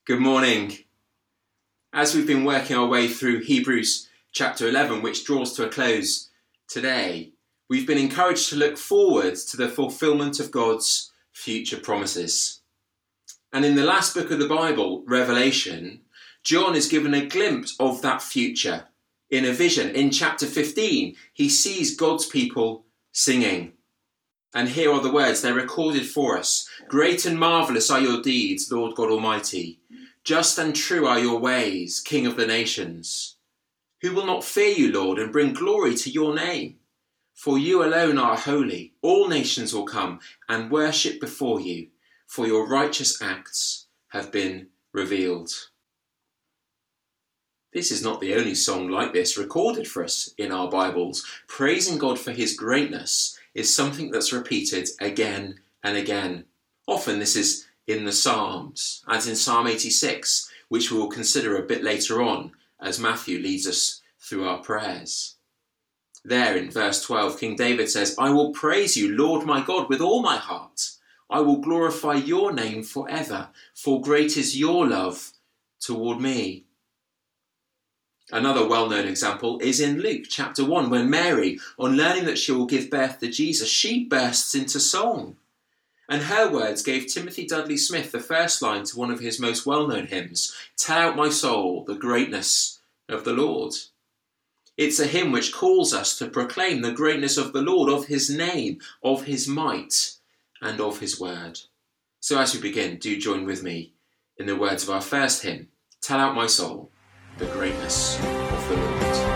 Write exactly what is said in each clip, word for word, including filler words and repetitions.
Good morning. As we've been working our way through Hebrews chapter eleven, which draws to a close today, we've been encouraged to look forward to the fulfilment of God's future promises. And in the last book of the Bible, Revelation, John is given a glimpse of that future in a vision. In chapter fifteen, he sees God's people singing. And here are the words, they're recorded for us. Great and marvellous are your deeds, Lord God Almighty. Just and true are your ways, King of the nations. Who will not fear you, Lord, and bring glory to your name? For you alone are holy. All nations will come and worship before you, for your righteous acts have been revealed. This is not the only song like this recorded for us in our Bibles. Praising God for his greatness is something that's repeated again and again. Often this is in the Psalms, as in Psalm eighty-six, which we will consider a bit later on as Matthew leads us through our prayers. There in verse twelve, King David says, I will praise you, Lord my God, with all my heart. I will glorify your name forever, for great is your love toward me. Another well-known example is in Luke chapter one, when Mary, on learning that she will give birth to Jesus, she bursts into song. And her words gave Timothy Dudley Smith the first line to one of his most well-known hymns, Tell out my soul the greatness of the Lord. It's a hymn which calls us to proclaim the greatness of the Lord, of his name, of his might, and of his word. So as we begin, do join with me in the words of our first hymn, Tell out my soul the greatness of the Lord.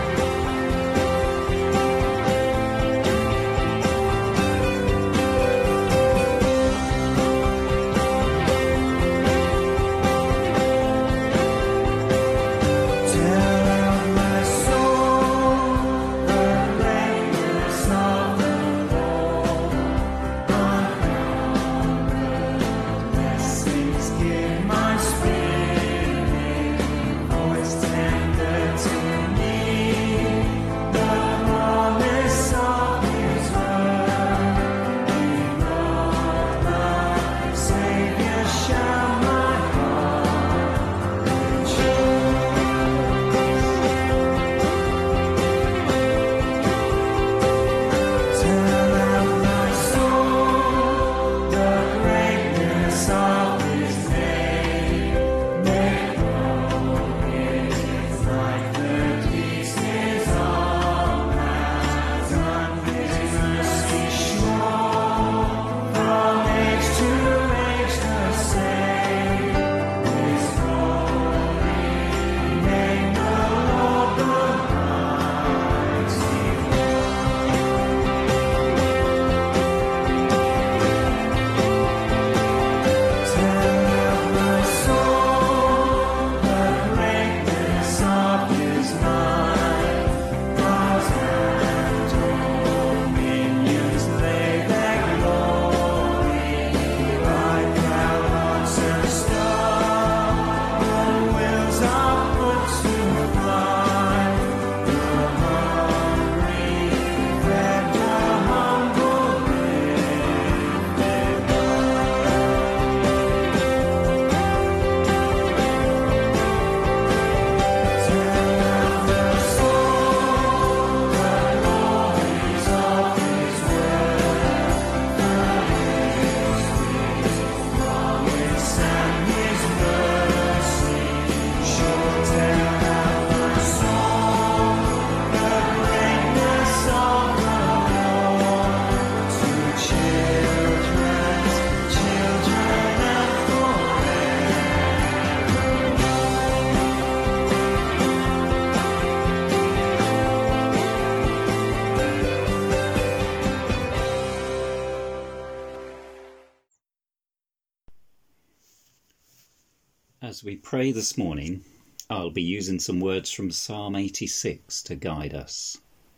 As we pray this morning, I'll be using some words from Psalm eighty-six to guide us.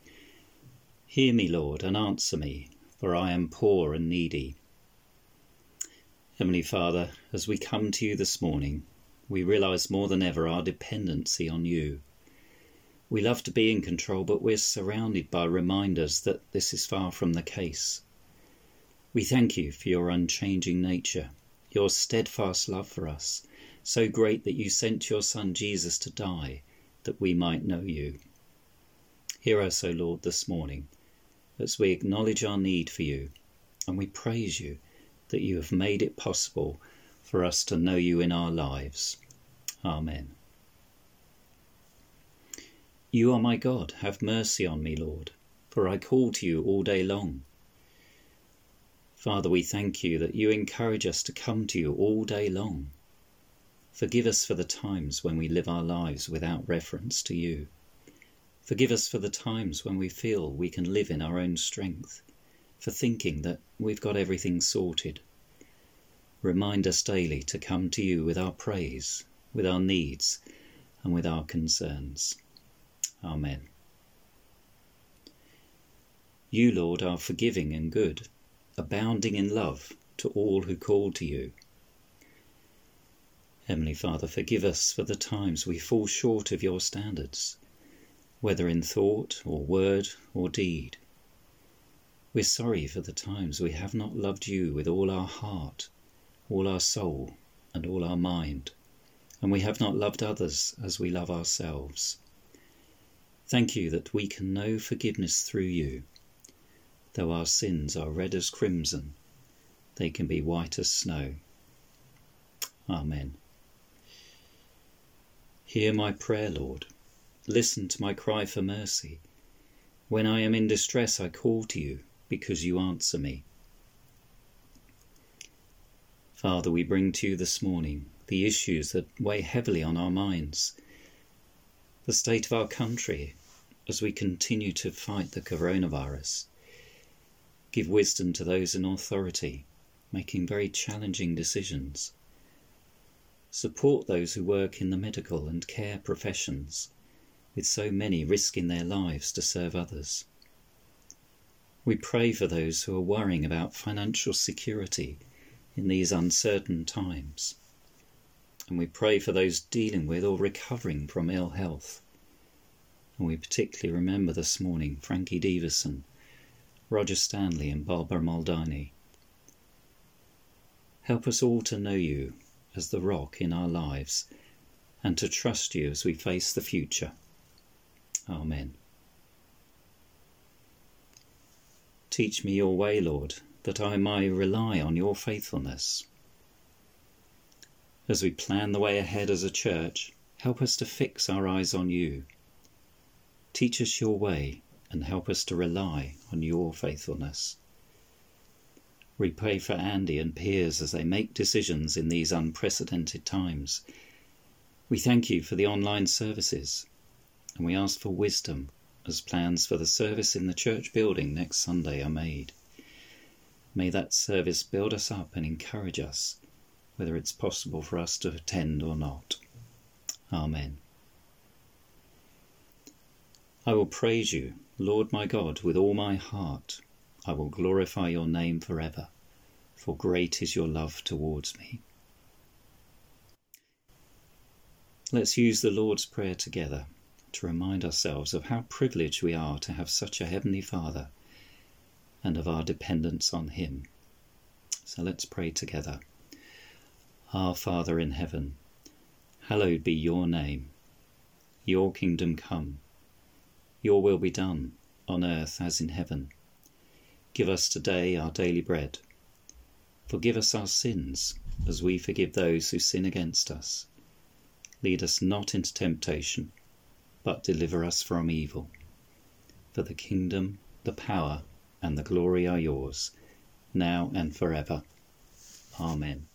Hear me, Lord, and answer me, for I am poor and needy. Heavenly Father, as we come to you this morning, we realise more than ever our dependency on you. We love to be in control, but we're surrounded by reminders that this is far from the case. We thank you for your unchanging nature, your steadfast love for us, so great that you sent your Son Jesus to die, that we might know you. Hear us, O Lord, this morning, as we acknowledge our need for you, and we praise you that you have made it possible for us to know you in our lives. Amen. You are my God, have mercy on me, Lord, for I call to you all day long. Father, we thank you that you encourage us to come to you all day long. Forgive us for the times when we live our lives without reference to you. Forgive us for the times when we feel we can live in our own strength, for thinking that we've got everything sorted. Remind us daily to come to you with our praise, with our needs, and with our concerns. Amen. You, Lord, are forgiving and good, abounding in love to all who call to you. Heavenly Father, forgive us for the times we fall short of your standards, whether in thought or word or deed. We're sorry for the times we have not loved you with all our heart, all our soul, and all our mind, and we have not loved others as we love ourselves. Thank you that we can know forgiveness through you. Though our sins are red as crimson, they can be white as snow. Amen. Hear my prayer, Lord. Listen to my cry for mercy. When I am in distress, I call to you, because you answer me. Father, we bring to you this morning the issues that weigh heavily on our minds, the state of our country as we continue to fight the coronavirus. Give wisdom to those in authority, making very challenging decisions. Support those who work in the medical and care professions, with so many risking their lives to serve others. We pray for those who are worrying about financial security in these uncertain times. And we pray for those dealing with or recovering from ill health. And we particularly remember this morning Frankie Deverson, Roger Stanley and Barbara Maldini. Help us all to know you as the rock in our lives and to trust you as we face the future. Amen. Teach me your way, Lord, that I may rely on your faithfulness. As we plan the way ahead as a church, help us to fix our eyes on you. Teach us your way and help us to rely on your faithfulness. We pray for Andy and Piers as they make decisions in these unprecedented times. We thank you for the online services, and we ask for wisdom as plans for the service in the church building next Sunday are made. May that service build us up and encourage us, whether it's possible for us to attend or not. Amen. I will praise you, Lord my God, with all my heart. I will glorify your name forever, for great is your love towards me. Let's use the Lord's Prayer together to remind ourselves of how privileged we are to have such a Heavenly Father and of our dependence on him. So let's pray together. Our Father in heaven, hallowed be your name. Your kingdom come. Your will be done, on earth as in heaven. Give us today our daily bread. Forgive us our sins, as we forgive those who sin against us. Lead us not into temptation, but deliver us from evil. For the kingdom, the power, and the glory are yours, now and forever. Amen.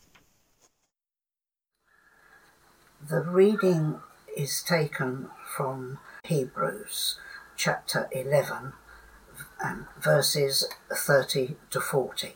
The reading is taken from Hebrews chapter eleven, and verses thirty to forty.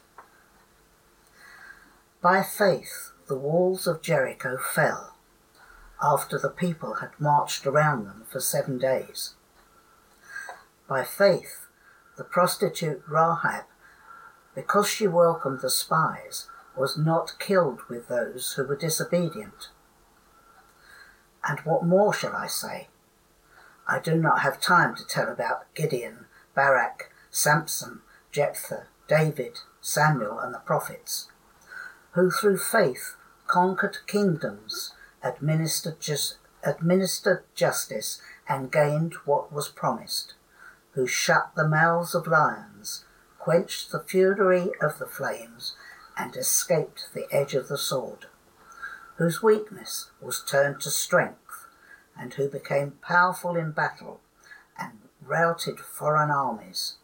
By faith the walls of Jericho fell, after the people had marched around them for seven days. By faith the prostitute Rahab, because she welcomed the spies, was not killed with those who were disobedient. And what more shall I say? I do not have time to tell about Gideon, Barak, Samson, Jephthah, David, Samuel, and the prophets, who through faith conquered kingdoms, administered, just, administered justice and gained what was promised, who shut the mouths of lions, quenched the fury of the flames, and escaped the edge of the sword, whose weakness was turned to strength, and who became powerful in battle and routed foreign armies.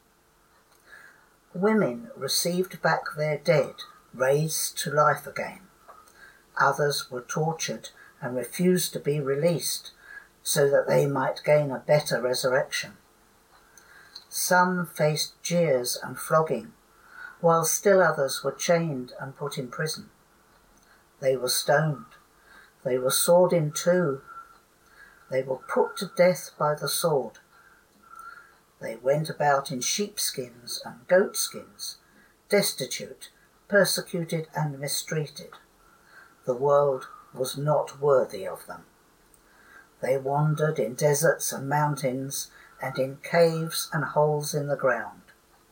Women received back their dead, raised to life again. Others were tortured and refused to be released, so that they might gain a better resurrection. Some faced jeers and flogging, while still others were chained and put in prison. They were stoned. They were sawed in two. They were put to death by the sword. They went about in sheepskins and goatskins, destitute, persecuted and mistreated. The world was not worthy of them. They wandered in deserts and mountains, and in caves and holes in the ground.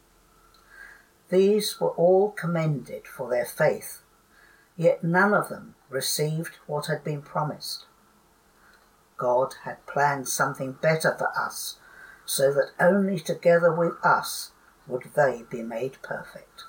These were all commended for their faith, yet none of them received what had been promised. God had planned something better for us, so that only together with us would they be made perfect.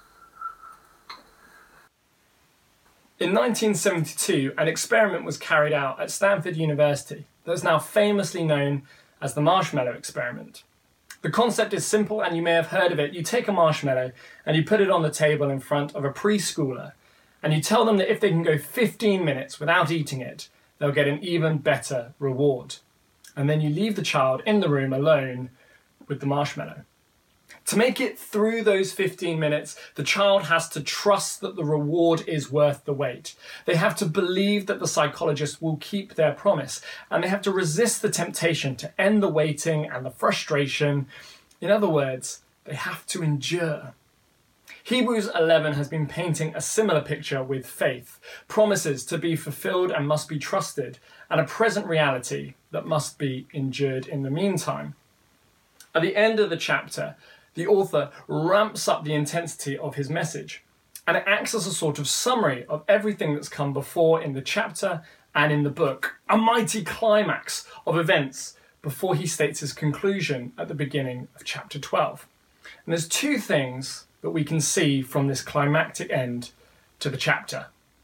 In nineteen seventy-two, an experiment was carried out at Stanford University that is now famously known as the marshmallow experiment. The concept is simple, and you may have heard of it. You take a marshmallow and you put it on the table in front of a preschooler, and you tell them that if they can go fifteen minutes without eating it, they'll get an even better reward. And then you leave the child in the room alone with the marshmallow. To make it through those fifteen minutes, the child has to trust that the reward is worth the wait. They have to believe that the psychologist will keep their promise, and they have to resist the temptation to end the waiting and the frustration. In other words, they have to endure. Hebrews eleven has been painting a similar picture with faith, promises to be fulfilled and must be trusted, and a present reality that must be endured in the meantime. At the end of the chapter, the author ramps up the intensity of his message, and it acts as a sort of summary of everything that's come before in the chapter and in the book, a mighty climax of events before he states his conclusion at the beginning of chapter twelve. And there's two things that we can see from this climactic end to the chapter.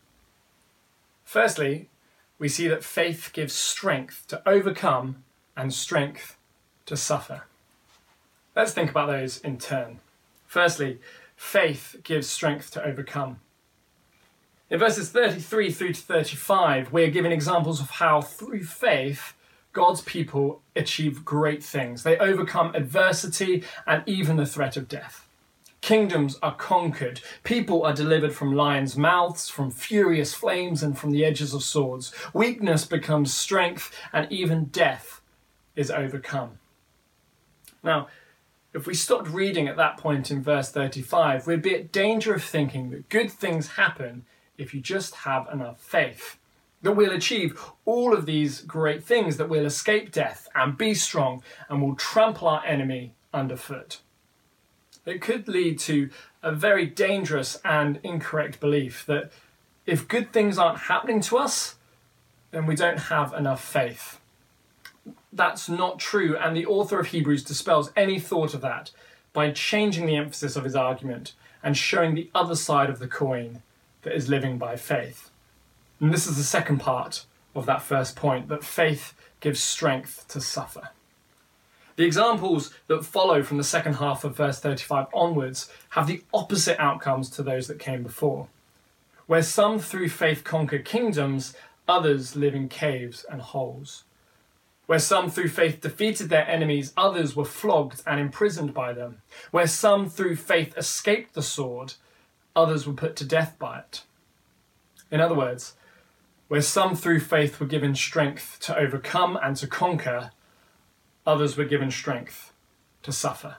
Firstly, we see that faith gives strength to overcome and strength to suffer. Let's think about those in turn. Firstly, faith gives strength to overcome. In verses thirty-three through to thirty-five, we are given examples of how through faith, God's people achieve great things. They overcome adversity and even the threat of death. Kingdoms are conquered. People are delivered from lions' mouths, from furious flames, and from the edges of swords. Weakness becomes strength, and even death is overcome. Now, if we stopped reading at that point in verse thirty-five, we'd be at danger of thinking that good things happen if you just have enough faith. That we'll achieve all of these great things, that we'll escape death and be strong and will trample our enemy underfoot. It could lead to a very dangerous and incorrect belief that if good things aren't happening to us, then we don't have enough faith. That's not true, and the author of Hebrews dispels any thought of that by changing the emphasis of his argument and showing the other side of the coin that is living by faith. And this is the second part of that first point, that faith gives strength to suffer. The examples that follow from the second half of verse thirty-five onwards have the opposite outcomes to those that came before. Where some through faith conquer kingdoms, others live in caves and holes. Where some through faith defeated their enemies, others were flogged and imprisoned by them. Where some through faith escaped the sword, others were put to death by it. In other words, where some through faith were given strength to overcome and to conquer, others were given strength to suffer.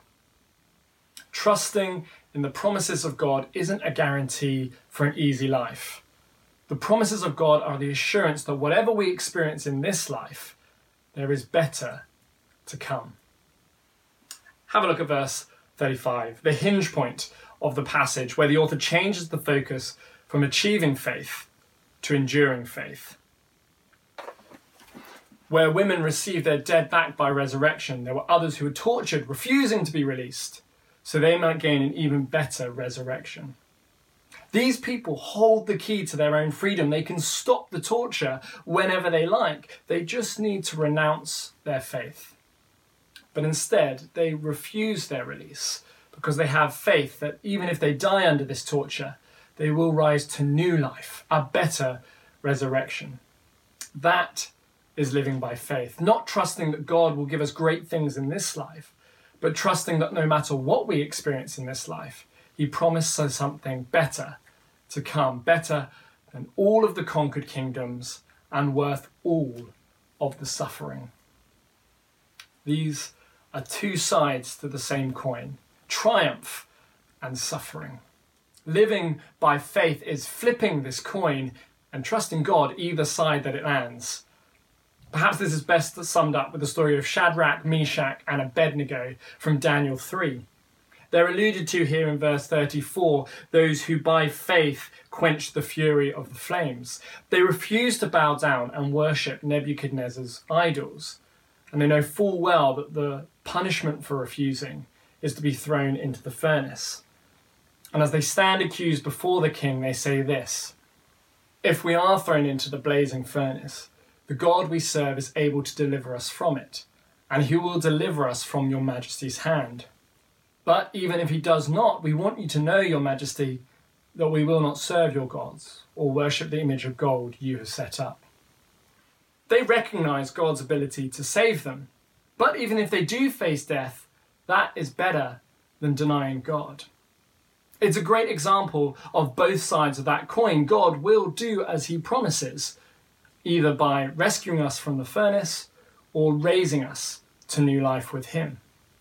Trusting in the promises of God isn't a guarantee for an easy life. The promises of God are the assurance that whatever we experience in this life, there is better to come. Have a look at verse thirty-five, the hinge point of the passage where the author changes the focus from achieving faith to enduring faith. Where women received their dead back by resurrection, there were others who were tortured, refusing to be released, so they might gain an even better resurrection. These people hold the key to their own freedom. They can stop the torture whenever they like. They just need to renounce their faith. But instead, they refuse their release because they have faith that even if they die under this torture, they will rise to new life, a better resurrection. That is living by faith, not trusting that God will give us great things in this life, but trusting that no matter what we experience in this life, he promises something better to come, better than all of the conquered kingdoms and worth all of the suffering. These are two sides to the same coin, triumph and suffering. Living by faith is flipping this coin and trusting God either side that it lands. Perhaps this is best summed up with the story of Shadrach, Meshach and Abednego from Daniel three. They're alluded to here in verse thirty-four, those who by faith quenched the fury of the flames. They refused to bow down and worship Nebuchadnezzar's idols. And they know full well that the punishment for refusing is to be thrown into the furnace. And as they stand accused before the king, they say this: if we are thrown into the blazing furnace, the God we serve is able to deliver us from it, and he will deliver us from your majesty's hand. But even if he does not, we want you to know, your majesty, that we will not serve your gods or worship the image of gold you have set up. They recognize God's ability to save them, but even if they do face death, that is better than denying God. It's a great example of both sides of that coin. God will do as he promises, either by rescuing us from the furnace or raising us to new life with him.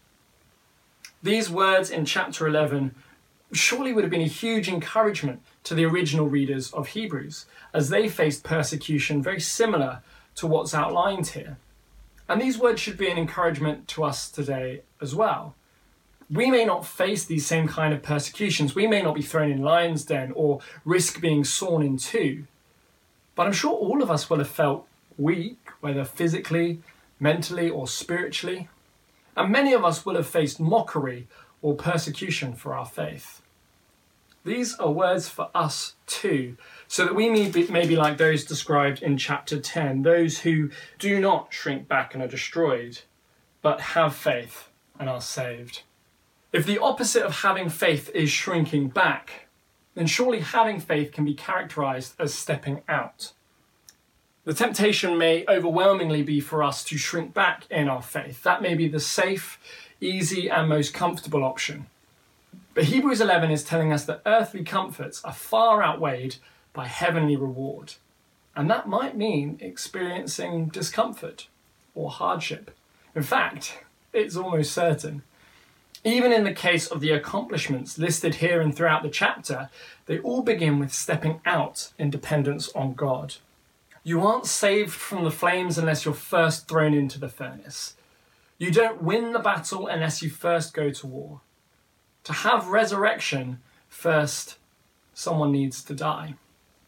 These words in chapter eleven surely would have been a huge encouragement to the original readers of Hebrews, as they faced persecution very similar to what's outlined here. And these words should be an encouragement to us today as well. We may not face these same kind of persecutions. We may not be thrown in lion's den or risk being sawn in two. But I'm sure all of us will have felt weak, whether physically, mentally, or spiritually. And many of us will have faced mockery or persecution for our faith. These are words for us too, so that we may be, may be like those described in chapter ten, those who do not shrink back and are destroyed, but have faith and are saved. If the opposite of having faith is shrinking back, then surely having faith can be characterized as stepping out. The temptation may overwhelmingly be for us to shrink back in our faith. That may be the safe, easy, and most comfortable option. But Hebrews eleven is telling us that earthly comforts are far outweighed by heavenly reward. And that might mean experiencing discomfort or hardship. In fact, it's almost certain. Even in the case of the accomplishments listed here and throughout the chapter, they all begin with stepping out in dependence on God. You aren't saved from the flames unless you're first thrown into the furnace. You don't win the battle unless you first go to war. To have resurrection, first someone needs to die.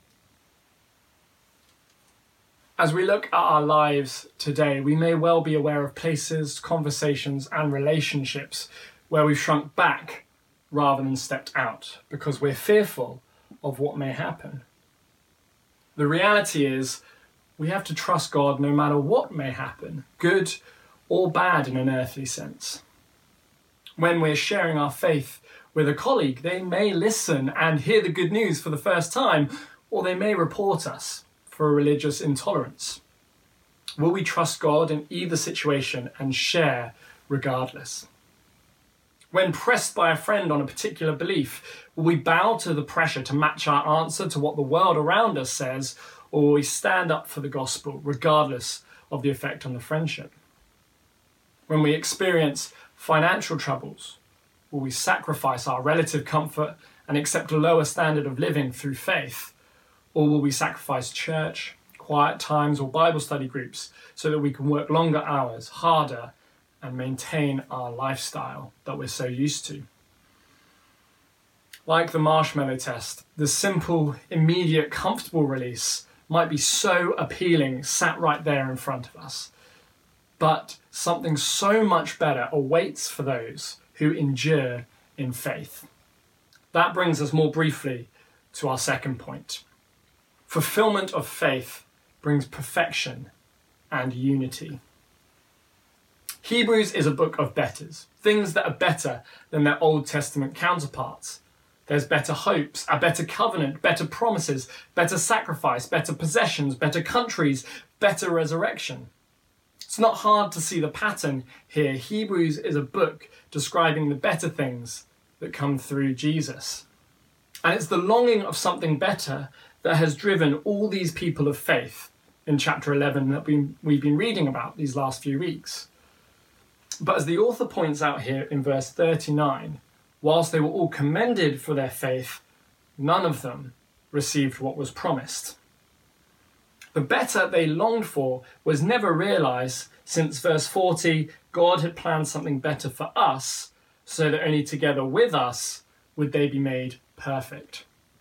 As we look at our lives today, we may well be aware of places, conversations, and relationships where we've shrunk back rather than stepped out because we're fearful of what may happen. The reality is we have to trust God no matter what may happen, good or bad in an earthly sense. When we're sharing our faith with a colleague, they may listen and hear the good news for the first time, or they may report us for a religious intolerance. Will we trust God in either situation and share regardless? When pressed by a friend on a particular belief, will we bow to the pressure to match our answer to what the world around us says, or will we stand up for the gospel regardless of the effect on the friendship? When we experience financial troubles, will we sacrifice our relative comfort and accept a lower standard of living through faith? Or will we sacrifice church, quiet times, or Bible study groups so that we can work longer hours, harder, and maintain our lifestyle that we're so used to? Like the marshmallow test, the simple, immediate, comfortable release might be so appealing, sat right there in front of us. But something so much better awaits for those who endure in faith. That brings us more briefly to our second point. Fulfillment of faith brings perfection and unity. Hebrews is a book of betters, things that are better than their Old Testament counterparts. There's better hopes, a better covenant, better promises, better sacrifice, better possessions, better countries, better resurrection. It's not hard to see the pattern here. Hebrews is a book describing the better things that come through Jesus. And it's the longing of something better that has driven all these people of faith in chapter eleven that we, we've been reading about these last few weeks. But as the author points out here in verse thirty-nine, whilst they were all commended for their faith, none of them received what was promised. The better they longed for was never realised, since verse forty, God had planned something better for us, so that only together with us would they be made perfect.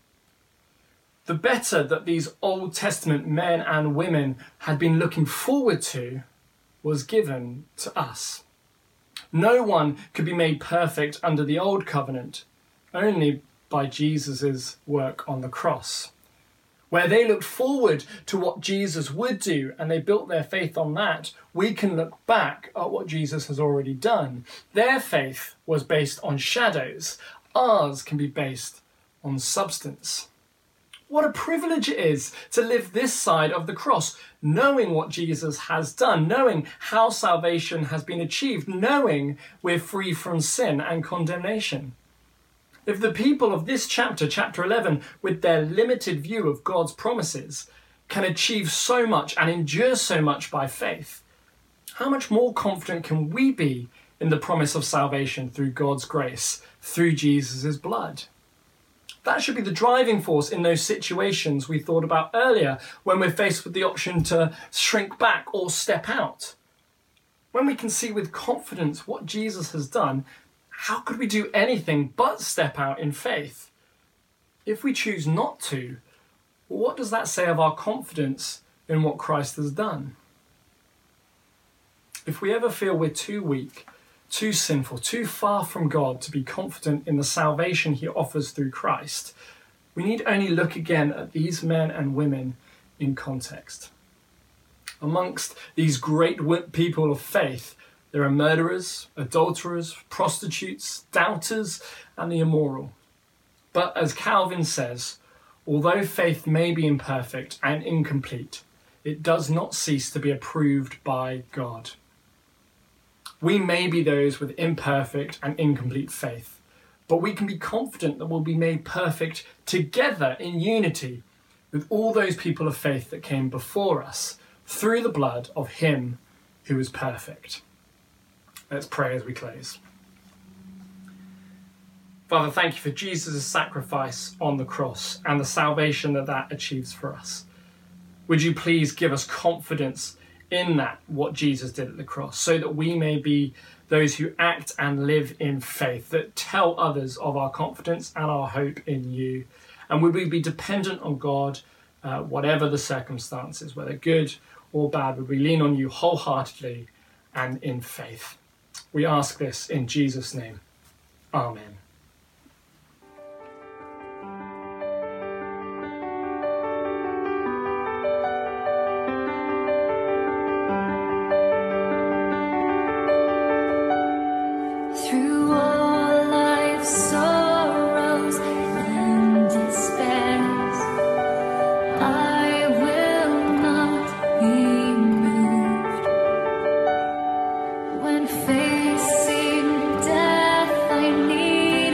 The better that these Old Testament men and women had been looking forward to was given to us. No one could be made perfect under the old covenant, only by Jesus' work on the cross. Where they looked forward to what Jesus would do and they built their faith on that, we can look back at what Jesus has already done. Their faith was based on shadows. Ours can be based on substance. What a privilege it is to live this side of the cross, knowing what Jesus has done, knowing how salvation has been achieved, knowing we're free from sin and condemnation. If the people of this chapter, chapter eleven, with their limited view of God's promises, can achieve so much and endure so much by faith, how much more confident can we be in the promise of salvation through God's grace, through Jesus' blood? That should be the driving force in those situations we thought about earlier, when we're faced with the option to shrink back or step out. When we can see with confidence what Jesus has done, how could we do anything but step out in faith? If we choose not to, what does that say of our confidence in what Christ has done? If we ever feel we're too weak, too sinful, too far from God to be confident in the salvation he offers through Christ, we need only look again at these men and women in context. Amongst these great people of faith, there are murderers, adulterers, prostitutes, doubters, and the immoral. But as Calvin says, although faith may be imperfect and incomplete, it does not cease to be approved by God. We may be those with imperfect and incomplete faith, but we can be confident that we'll be made perfect together in unity with all those people of faith that came before us through the blood of him who is perfect. Let's pray as we close. Father, thank you for Jesus' sacrifice on the cross and the salvation that that achieves for us. Would you please give us confidence in that, what Jesus did at the cross, so that we may be those who act and live in faith, that tell others of our confidence and our hope in you. And would we be dependent on God, uh, whatever the circumstances, whether good or bad, would we lean on you wholeheartedly and in faith? We ask this in Jesus' name. Amen. Through all life's sorrows and despairs, I will not be moved. When facing death, I need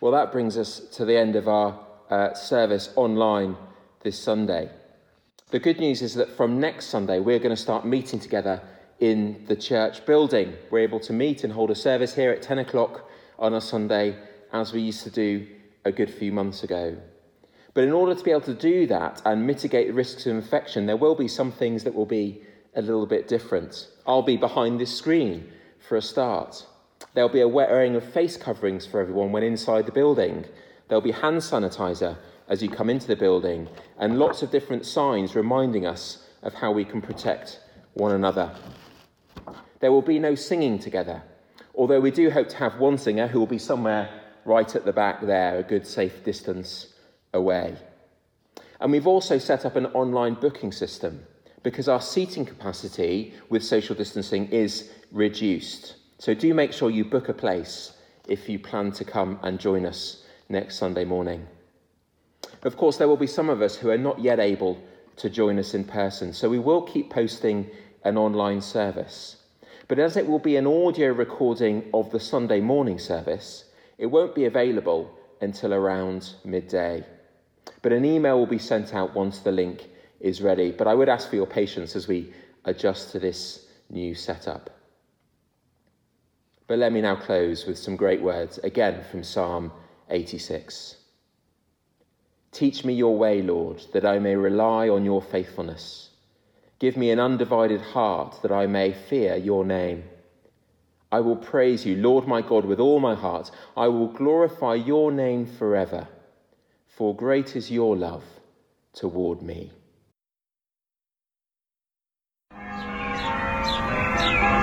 Well, that brings us to the end of our uh, service online this Sunday. The good news is that from next Sunday, we're going to start meeting together in the church building. We're able to meet and hold a service here at ten o'clock on a Sunday, as we used to do a good few months ago. But in order to be able to do that and mitigate the risks of infection, there will be some things that will be a little bit different. I'll be behind this screen for a start. There'll be a wearing of face coverings for everyone when inside the building. There'll be hand sanitizer as you come into the building, and lots of different signs reminding us of how we can protect one another. There will be no singing together, although we do hope to have one singer who will be somewhere right at the back there, a good safe distance away. And we've also set up an online booking system because our seating capacity with social distancing is reduced. So do make sure you book a place if you plan to come and join us next Sunday morning. Of course, there will be some of us who are not yet able to join us in person, so we will keep posting an online service. But as it will be an audio recording of the Sunday morning service, it won't be available until around midday. But an email will be sent out once the link is ready. But I would ask for your patience as we adjust to this new setup. But let me now close with some great words, again from Psalm eighty-six. Teach me your way, Lord, that I may rely on your faithfulness. Give me an undivided heart that I may fear your name. I will praise you, Lord my God, with all my heart. I will glorify your name forever, for great is your love toward me.